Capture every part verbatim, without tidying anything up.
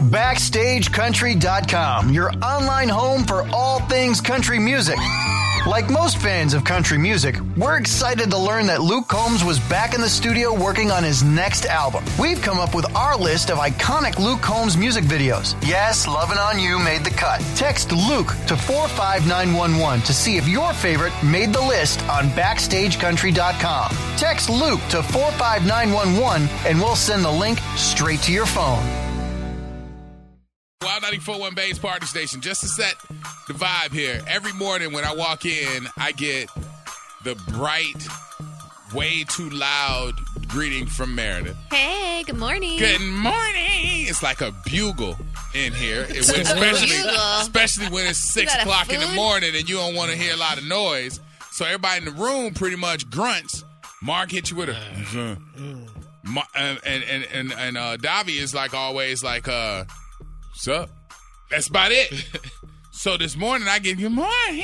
Backstage Country dot com, your online home for all things country music. Like most fans of country music, we're excited to learn that Luke Combs was back in the studio working on his next album. We've come up with our list of iconic Luke Combs music videos. Yes, Lovin' on You made the cut. Text Luke to four five nine one one to see if your favorite made the list on Backstage Country dot com. Text Luke to four five nine one one and we'll send the link straight to your phone. Wild ninety-four point one Bay's Party Station. Just to set the vibe here. Every morning when I walk in, I get the bright, way too loud greeting from Meredith. Hey, good morning. Good morning. It's like a bugle in here. It, especially, especially when it's six o'clock in the morning and you don't want to hear a lot of noise. So everybody in the room pretty much grunts. Mark hits you with a... Uh, and and, and, and uh, Davi is like always like... uh. What's up? That's about it. So this morning I get good morning.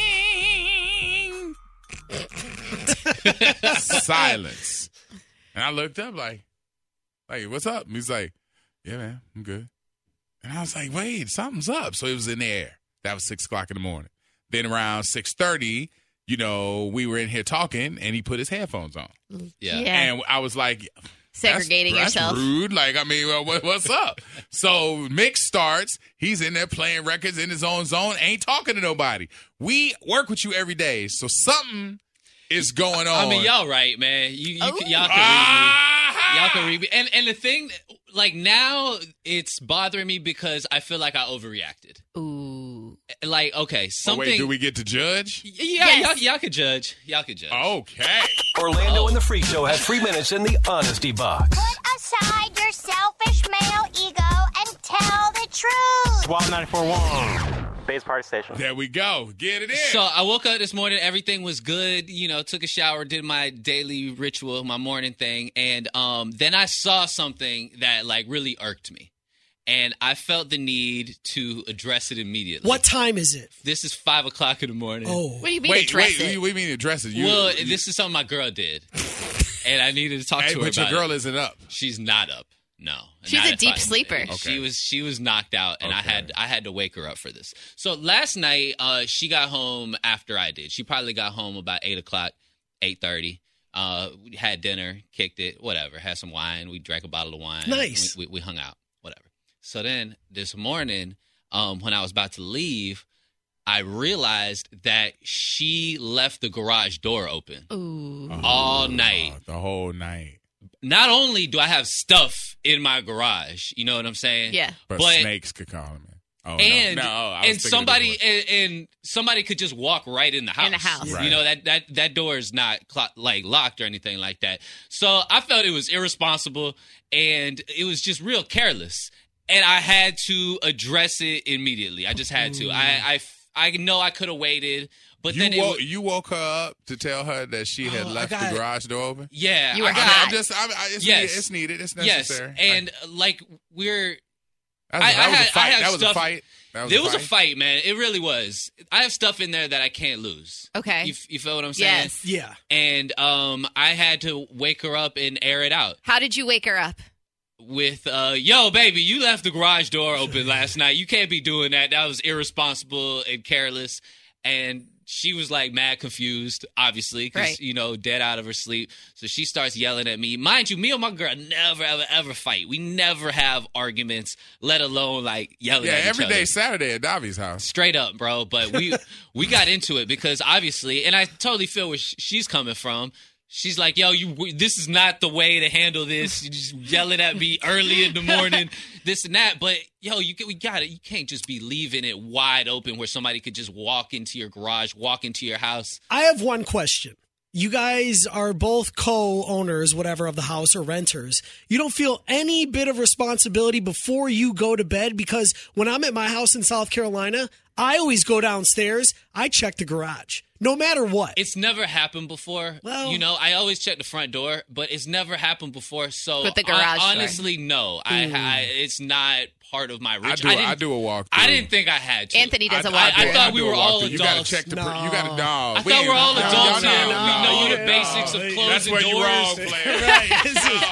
Silence. And I looked up like, like, what's up? And he's like, yeah, man, I'm good. And I was like, wait, something's up. So it was in the air. That was six o'clock in the morning. Then around six thirty, you know, we were in here talking and he put his headphones on. Yeah. yeah. And I was like, segregating that's, yourself. That's rude. Like, I mean, well, what, what's up? So mix starts. He's in there playing records in his own zone. Ain't talking to nobody. We work with you every day, so something is going on. I mean, y'all right, man. You, you can, y'all can read me. Y'all can read me. And and the thing, like now, it's bothering me because I feel like I overreacted. Ooh. Like, okay, something. Oh, wait, do we get to judge? Yeah, yes. y'all, y'all could judge. Y'all could judge. Okay. Orlando oh. and the Freak Show have three minutes in the honesty box. Put aside your selfish male ego and tell the truth. Wild ninety-four point one. Bay's Party Station. There we go. Get it in. So I woke up this morning. Everything was good. You know, took a shower, did my daily ritual, my morning thing. And um, then I saw something that, like, really irked me. And I felt the need to address it immediately. What time is it? This is five o'clock in the morning. Oh. What do you mean wait, address wait, it? What do you mean address it? You, well, you, this is something my girl did. And I needed to talk hey, to her but about your girl it. isn't up. She's not up. No. She's not a deep sleeper. Okay. She was she was knocked out, and okay. I had I had to wake her up for this. So last night, uh, she got home after I did. She probably got home about eight o'clock, eight thirty. Uh, we had dinner, kicked it, whatever. Had some wine. We drank a bottle of wine. Nice. We, we, we hung out, whatever. So then this morning, um, when I was about to leave, I realized that she left the garage door open Ooh. all night. The whole night. Not only do I have stuff in my garage, you know what I'm saying? Yeah. But, but snakes could call him. Oh, and no. No, I was and somebody and, and somebody could just walk right in the house. In the house, right. You know that that that door is not cl- like locked or anything like that. So I felt it was irresponsible and it was just real careless. And I had to address it immediately. I just had to. I I, I know I could have waited. But you then woke, it, you woke her up to tell her that she had oh, left got, the garage door open? Yeah. You were I got, I mean, hot. I'm just, I, I, it's, yes. needed, it's needed. It's necessary. Yes. And, I, like, we're... That was, I, that I was had, a fight. I had that was stuff, a fight. That was there a was fight. a fight, man. It really was. I have stuff in there that I can't lose. Okay. You, you feel what I'm saying? Yes. Yeah. And um, I had to wake her up and air it out. How did you wake her up? With, uh, yo, baby, you left the garage door open last night. You can't be doing that. That was irresponsible and careless. And she was, like, mad confused, obviously, because, right. you know, dead out of her sleep. So she starts yelling at me. Mind you, me and my girl never, ever, ever fight. We never have arguments, let alone, like, yelling yeah, at each every other. day Saturday at Davi's house. Straight up, bro. But we we got into it because, obviously, and I totally feel where sh- she's coming from. She's like, yo, you. This is not the way to handle this. You just yelling at me early in the morning, this and that. But, yo, you we got it. You can't just be leaving it wide open where somebody could just walk into your garage, walk into your house. I have one question. You guys are both co-owners, whatever, of the house or renters. You don't feel any bit of responsibility before you go to bed? Because when I'm at my house in South Carolina, I always go downstairs. I check the garage, no matter what. It's never happened before. Well, you know, I always check the front door, but it's never happened before. So With the garage hon- door. honestly, no. I, I it's not part of my ritual. I do, I, I didn't, do a walk. I didn't think I had to. Anthony does a I, walk. I, I through. thought we do a were all walkthrough. adults. You got to check the. No. Per, you got to. No, I thought we're all no, adults no, here. no, we know no, the no, basics of no. closing That's where doors. you wrong, player. No, we ain't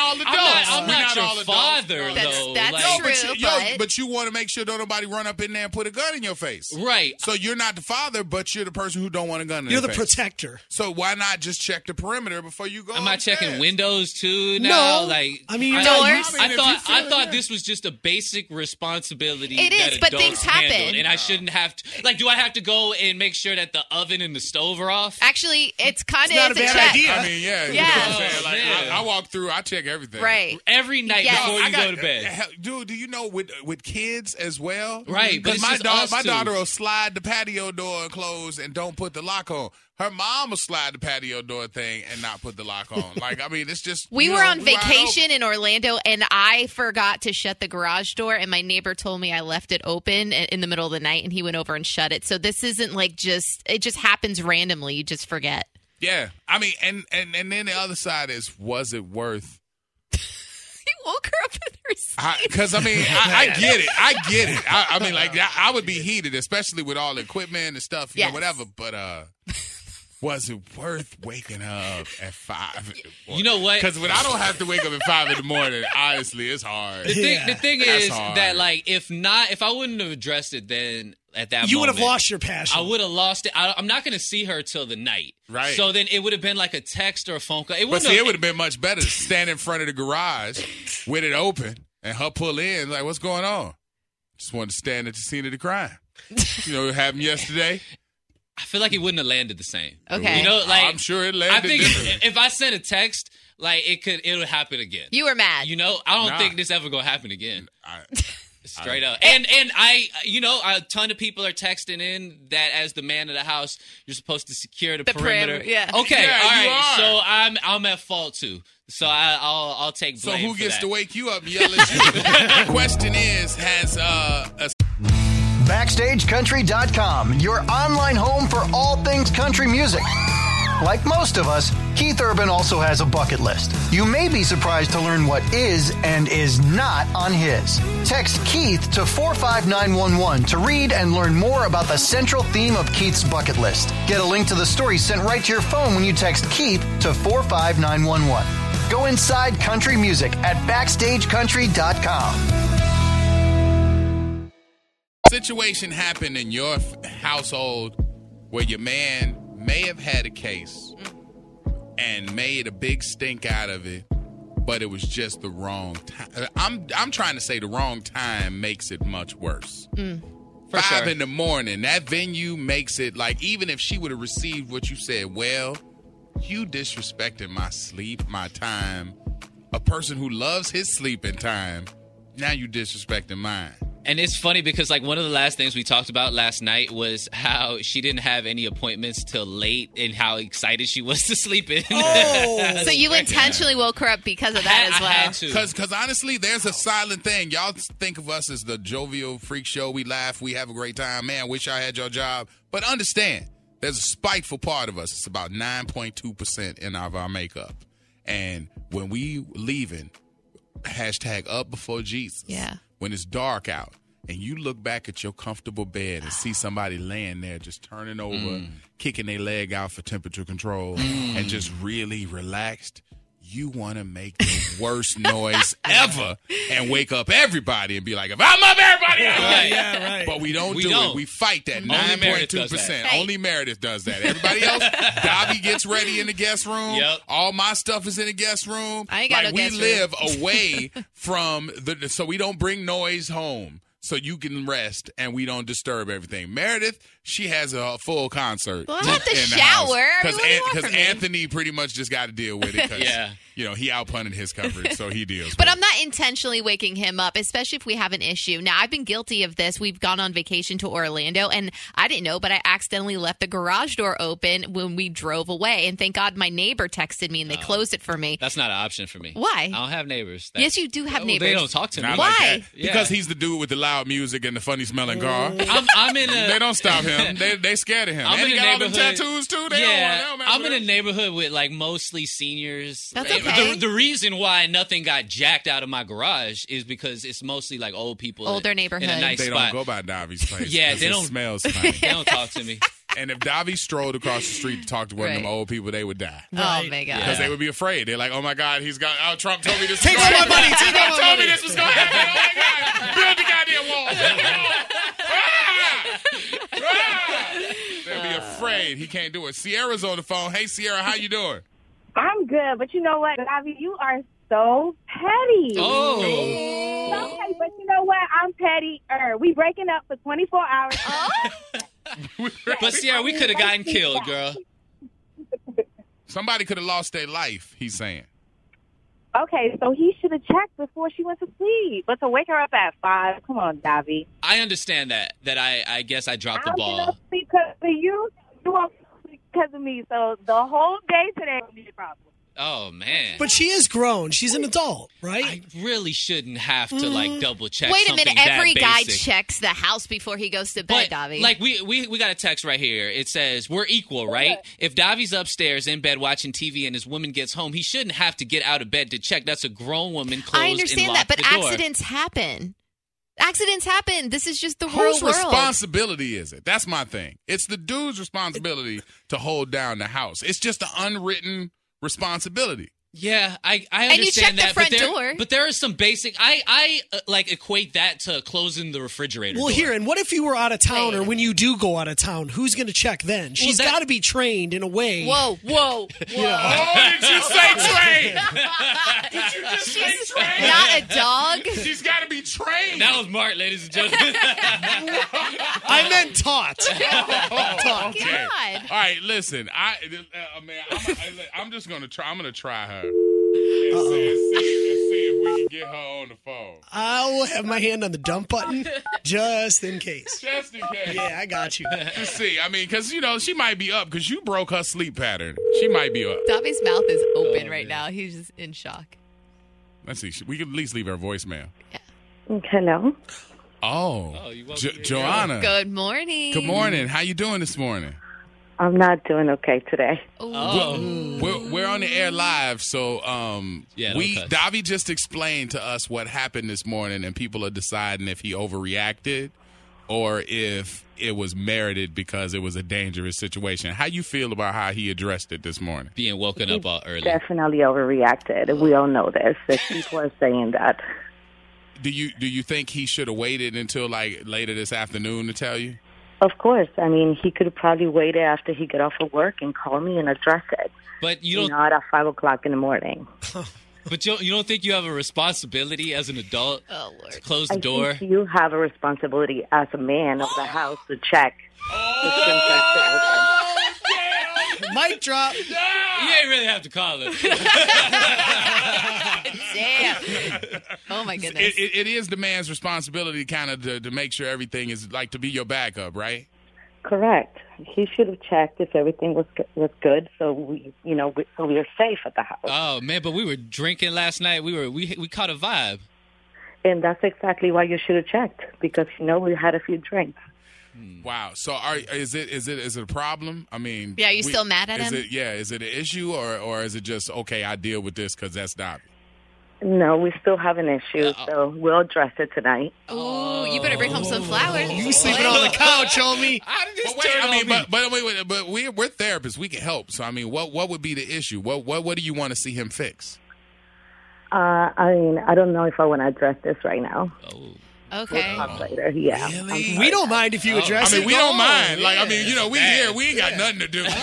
all adults. I'm not, I'm We're not, not your all adults. father, That's- though. that's like, No, true. but you, yo, but- but you want to make sure don't nobody run up in there and put a gun in your face. Right. So you're not the father, but you're the person who don't want a gun in You're the their face. protector. So why not just check the perimeter before you go? Am I checking upstairs? windows too now? No. Like I mean, I, you're not- I, Doors. I mean, if you thought feel I it, thought yeah. this was just a basic responsibility. It that is, but adults things happen. handle, and I shouldn't have to. Like, do I have to go and make sure that the oven and the stove are off? Actually, it's kind of not it's a a bad check. idea. I mean, yeah, you Yeah. know what I'm saying? Like, Oh, I, I walk through, I check everything. Right. Every night Yes. before I you got- go to bed. hell, dude, do you know with with kids as well? Right, but Because it's my just daughter, us my two. daughter will slide the patio door closed and don't put the lock on. Her mom will slide the patio door thing and not put the lock on. Like, I mean, it's just We you were know, on wide vacation in Orlando, and I forgot to shut the garage door, and my neighbor told me I left it open i- in the middle of the night, and he went over and shut it. So this isn't like just it just happens randomly. You just forget. Yeah, I mean, and and and then the other side is, was it worth? He woke her up in her sleep. Because I, mean, I, I get it, I get it. I, I mean, like I, I would be heated, especially with all the equipment and stuff, you Yes. know, whatever. But uh, was it worth waking up at five? You know what? Because when I don't have to wake up at five in the morning, honestly, it's hard. The thing, Yeah. the thing That's is hard. that, like, if not, if I wouldn't have addressed it then at that You would moment, have lost your passion. I would have lost it. I, I'm not going to see her till the night. Right. So then it would have been like a text or a phone call. It But wouldn't see, have, it would have been much better to stand in front of the garage with it open and her pull in, like, what's going on? Just wanted to stand at the scene of the crime. You know what happened yesterday? I feel like it wouldn't have landed the same. Okay. You know, like I'm sure it I landed think differently. if I sent a text, like it could, it would happen again. You were mad. You know, I don't Nah. think this ever gonna happen again. I, Straight up. And and I, you know, a ton of people are texting in that as the man of the house, you're supposed to secure the, The perimeter. perimeter, yeah. Okay. Yeah, all you right. are. So I'm I'm at fault too. So I, I'll I'll take so blame. who for gets that. to wake you up and yell at you? The question is, has uh, a Backstage Country dot com, your online home for all things country music. Like most of us, Keith Urban also has a bucket list. You may be surprised to learn what is and is not on his. Text Keith to four five nine one one to read and learn more about the central theme of Keith's bucket list. Get a link to the story sent right to your phone when you text Keith to four five nine one one. Go inside country music at Backstage Country dot com. situation happened in your f- household where your man may have had a case and made a big stink out of it, but it was just the wrong time? I'm I'm trying to say the wrong time makes it much worse. Mm. For Five sure. in the morning, that venue makes it like, even if she would have received what you said, well, you disrespected my sleep, my time. A person who loves his sleeping time, now you disrespecting mine. And it's funny because, like, one of the last things we talked about last night was how she didn't have any appointments till late and how excited she was to sleep in. Oh. So you intentionally woke her up because of that I as well. had to. Because cause honestly, there's a silent thing. Y'all think of us as the jovial freak show. We laugh. We have a great time. Man, wish I had your job. But understand, there's a spiteful part of us. It's about nine point two percent in our, our makeup. And when we leaving, hashtag up before Jesus. Yeah. When it's dark out and you look back at your comfortable bed and see somebody laying there just turning over, Mm. kicking their leg out for temperature control and just really relaxed, you want to make the worst noise ever and wake up everybody and be like, if I'm up, everybody up. Right. Yeah, right. But we don't We do don't. it. We fight that Only nine Meredith point two does percent. that. Hey. Only Meredith does that. Everybody else, Dobby gets ready in the guest room. Yep. All my stuff is in the guest room. I ain't got like no we guest room. live away from the, so we don't bring noise home. So you can rest and we don't disturb everything. Meredith, she has a full concert. Well, I have to in the shower. house. I mean, Because what do you want from me? Anthony pretty much just got to deal with it. Cause, Yeah. you know, he outpunted his coverage, so he deals But with I'm not intentionally waking him up, especially if we have an issue. Now, I've been guilty of this. We've gone on vacation to Orlando, and I didn't know, but I accidentally left the garage door open when we drove away. And thank God my neighbor texted me, and they closed it for me. That's not an option for me. Why? I don't have neighbors. That- Yes, you do have Oh, neighbors. They don't talk to me. Not Why? like that. Yeah. Because he's the dude with the loud music and the funny smelling car. I'm, I'm in a. They don't stop him. They they scared of him. I'm and in he a got all them neighborhood- tattoos too. They yeah, don't want them. I'm in a neighborhood with like mostly seniors. That's The- okay. The, the reason why nothing got jacked out of my garage is because it's mostly like old people. Older in, neighborhood. In a nice They spot. don't go by Davi's place. Yeah, 'cause they it don't- smells funny. They don't talk to me. And if Davi strolled across the street to talk to one Right. of them old people, they would die. Oh, my God. Because they would be afraid. They're like, oh, my God, he's got, oh, Trump told me this Take was all going my to money. Take all my Trump told me money. this was going to happen. Oh, my God. Build the goddamn wall. Build the wall. Ah! Ah! They'll be afraid. He can't do it. Sierra's on the phone. Hey, Sierra, how you doing? I'm good, but you know what, Davi, you are so petty. Oh. Okay, but you know what? I'm petty. Er, we breaking up for twenty-four hours. But Sierra, we could have gotten killed, girl. Somebody could have lost their life, he's saying. Okay, so he should have checked before she went to sleep. But to wake her up at five, come on, Davi. I understand that. That I, I guess I dropped the I'm ball. gonna sleep because of you. You won't sleep because of me. So the whole day today will be a problem. Oh, man. But she is grown. She's an adult, right? I really shouldn't have to, like, double check Wait a something minute. Every that guy basic. checks the house before he goes to bed, But, Davi. like, we, we we got a text right here. It says, we're equal, right? If Davi's upstairs in bed watching T V and his woman gets home, he shouldn't have to get out of bed to check. That's a grown woman closed I and understand locked that, but the door. accidents happen. Accidents happen. This is just the real Whose world. responsibility is it? That's my thing. It's the dude's responsibility to hold down the house. It's just an unwritten responsibility. Yeah, I, I And you check understand the that, front but there, door. but there are some basic. I I uh, like equate that to closing the refrigerator. Well, door. here, and what if you were out of town, Wait. or when you do go out of town, who's going to check then? She's that- got to be trained in a way. Whoa, whoa, whoa. Oh, did you say train? Did you just say train? Not a dog. She's got to be trained. That was Mark, ladies and gentlemen. I meant taught. Oh, okay. God. All right, listen. I uh, man, I'm, I, I'm just gonna try. I'm gonna try her and see, and, see, and see if we can get her on the phone. I will have my hand on the dump button just in case. Just in case. Yeah, I got you. Just see. I mean, because you know she might be up because you broke her sleep pattern. She might be up. Davi's mouth is open right now. He's just in shock. Let's see. We can at least leave her a voicemail. Hello? Oh, Oh, you woke jo- me up. Joanna. Good morning. Good morning. How you doing this morning? I'm not doing okay today. Oh. We're, we're on the air live, so um, Yeah, don't we cuss. Davi just explained to us what happened this morning, and people are deciding if he overreacted or if it was merited because it was a dangerous situation. How you feel about how he addressed it this morning? Being woken up all early. Definitely overreacted. We all know this. The people are saying that. Do you do you think he should have waited until like later this afternoon to tell you? Of course. I mean, he could have probably waited after he got off of work and called me and address it. But you don't. Not at five o'clock in the morning. But you, you don't think you have a responsibility as an adult Oh, Lord. to close the I door? think you have a responsibility as a man of the house to check the things are still open. Mic drop. You ain't really have to call it. Damn. Oh, my goodness. It, it, it is the man's responsibility kind of to, to make sure everything is like to be your backup, right? Correct. He should have checked if everything was go- was good, so we, you know, we, so we were safe at the house. Oh man, but we were drinking last night. We were we we caught a vibe. And that's exactly why you should have checked, because you know we had a few drinks. Wow. So are is it is it is it a problem? I mean, Yeah, are you we- still mad at is him? It, yeah. Is it an issue or or is it just okay? I deal with this because that's Davi. No, we still have an issue, so we'll address it tonight. Ooh, you better bring home some flowers. You sleeping on the couch, homie. But wait, I mean, but but wait, wait, but we we're therapists. We can help. So I mean, what what would be the issue? What what what do you want to see him fix? Uh, I mean, I don't know if I want to address this right now. Oh. Okay. We'll talk later. Yeah. Really? We don't mind if you address I it. mean, we Go don't on. mind. Like, I mean, you know, we Bad. here. We ain't got nothing to do. yeah.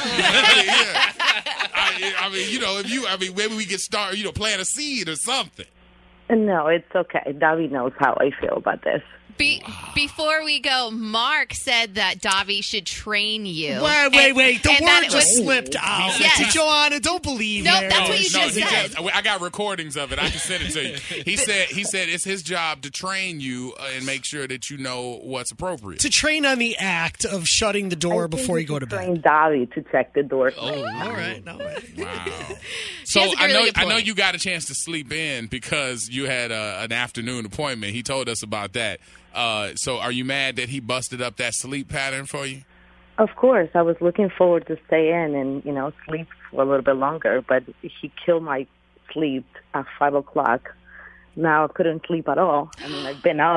I, I mean, you know, if you, I mean, maybe we get started, you know, plant a seed or something. No, it's okay. Davi knows how I feel about this. Be- before we go, Mark said that Davi should train you. Wait, wait, And- wait. The and that word it just was- slipped out. Yes. Joanna, don't believe Nope, Mary. that's what you no, just he said. just- I got recordings of it. I can send it to you. He said, he said it's his job to train you uh, and make sure that you know what's appropriate. To train on the act of shutting the door before you go to bed. Train Davi to check the door. Oh, All right. No, Wow. She So has a I really know good I know point. you got a chance to sleep in because you had a, an afternoon appointment. He told us about that. Uh, so are you mad that he busted up that sleep pattern for you? Of course, I was looking forward to stay in and, you know, sleep for a little bit longer, but he killed my sleep at five o'clock. Now I couldn't sleep at all. I mean, I've been up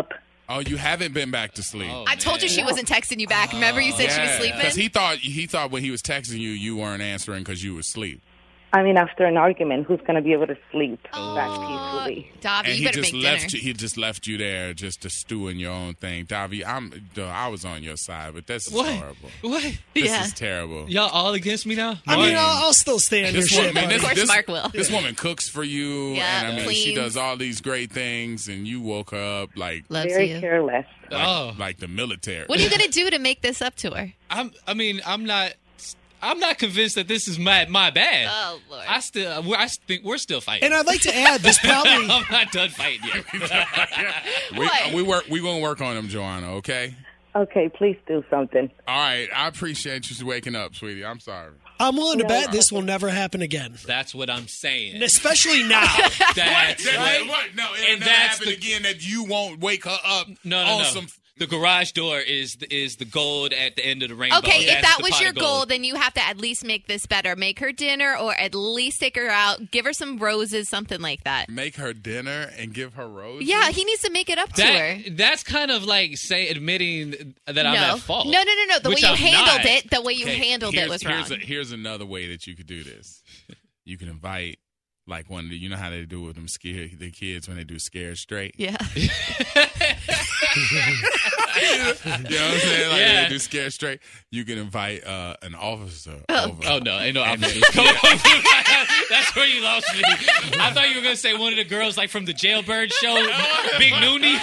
Oh, you haven't been back to sleep. Oh, I told you she wasn't texting you back. Remember you said yeah, she was sleeping? Because he thought, he thought when he was texting you, you weren't answering because you were asleep. I mean, after an argument, who's going to be able to sleep back peacefully? Davi, and you he better just make left dinner. you. He just left you there just to stew in your own thing, Davi. I'm. duh, I was on your side, but this is What? horrible. What? This Yeah. is terrible. Y'all all against me now? I mean, I'll, I'll still stand your This shit. woman, buddy. this, Of course this- Mark will. This woman cooks for you, Yeah, and I mean, she cleans. does all these great things, and you woke her up like Loves Very you. careless. like, Oh. like the military. What are you going to do to make this up to her? I'm, I mean, I'm not. I'm not convinced that this is my my bad. Oh, Lord. I still. we're- I think we're still fighting. And I'd like to add, this probably. I'm not done fighting yet. we What? we work. We gonna work on him, Joanna. Okay. Okay, please do something. All right. I appreciate you waking up, sweetie. I'm sorry. I'm willing to bet this will never happen again. That's what I'm saying. And especially now. That's That- right. What? No, it'll And never that's happen the- again that you won't wake her up No, no, on no. some. The garage door is is the gold at the end of the rainbow. Okay, if That's that the was pot your of goal, gold. then you have to at least make this better. Make her dinner or at least take her out. Give her some roses, something like that. Make her dinner and give her roses. Yeah, he needs to make it up to her. That, that's kind of like say admitting that I'm no. at fault. no, no, no, no. The Which way you I'm handled not. it, the way you Okay, handled here's, it was here's wrong. A, here's another way that you could do this. You can invite, like, one of the, you know how they do with them scare the kids when they do Scared Straight? yeah. You know what I'm saying? Like, Yeah. they do Scared Straight. You can invite uh, an officer Oh. over. Oh no, ain't no And officers. then- Come on. That's where you lost me. I thought you were gonna say one of the girls like from the Jailbird show, Big Noonie.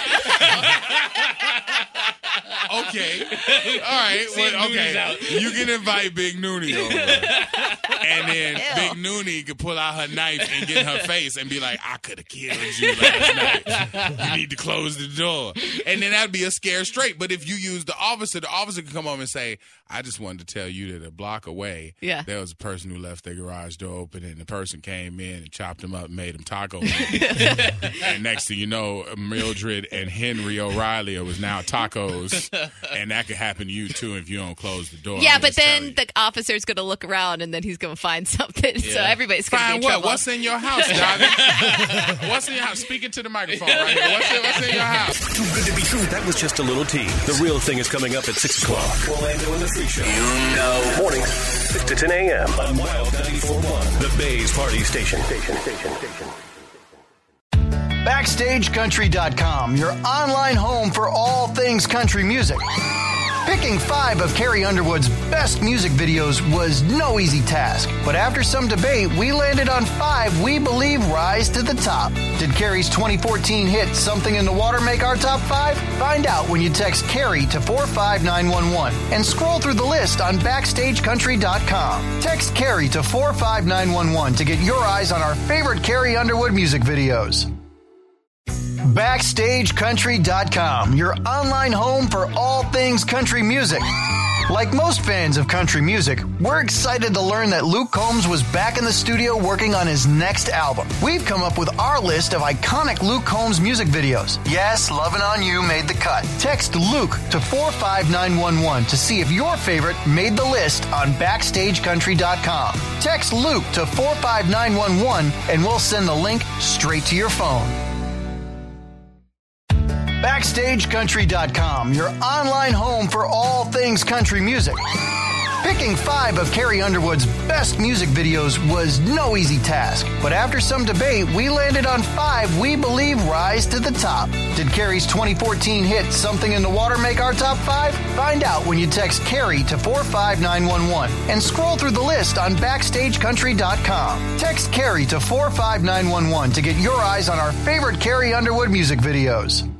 Okay. All right. See, Well, Nooney's okay. out. You can invite Big Noonie over. And then Ew. Big Noonie could pull out her knife and get in her face and be like, I could have killed you last night. You need to close the door. And then that'd be a Scare Straight. But if you use the officer, the officer could come over and say, I just wanted to tell you that a block away, Yeah. there was a person who left their garage door open, and the person came in and chopped him up and made him tacos. And next thing you know, Mildred and Henry O'Reilly was now tacos. And that could happen to you, too, if you don't close the door. Yeah, I'm but just telling then you. the officer's going to look around and then he's going to find something. So Yeah. everybody's going to be Find in what? trouble. What's in your house, David? What's in your house? Speaking to the microphone right here. What's in, what's in your house? Too good to be true. That was just a little tease. The real thing is coming up at six o'clock. Orlando and the Free Show. You know. Mornings, six to ten a.m. on Wild ninety-four point one. The Bay's Party Station. Station, station, station. Backstage Country dot com, your online home for all things country music. Picking five of Carrie Underwood's best music videos was no easy task, but after some debate, we landed on five we believe rise to the top. Did Carrie's twenty fourteen hit Something in the Water make our top five? Find out when you text Carrie to four five nine one one and scroll through the list on Backstage Country dot com. Text Carrie to four five nine one one to get your eyes on our favorite Carrie Underwood music videos. Backstage Country dot com, your online home for all things country music. Like most fans of country music, we're excited to learn that Luke Combs was back in the studio working on his next album. We've come up with our list of iconic Luke Combs music videos. Yes, Lovin' On You made the cut. Text Luke to four five nine one one to see if your favorite made the list on Backstage Country dot com. Text Luke to four five nine one one and we'll send the link straight to your phone. Backstage Country dot com, your online home for all things country music. Picking five of Carrie Underwood's best music videos was no easy task, but after some debate, we landed on five we believe rise to the top. Did Carrie's twenty fourteen hit Something in the Water make our top five? Find out when you text Carrie to four five nine one one and scroll through the list on Backstage Country dot com. Text Carrie to four five nine one one to get your eyes on our favorite Carrie Underwood music videos.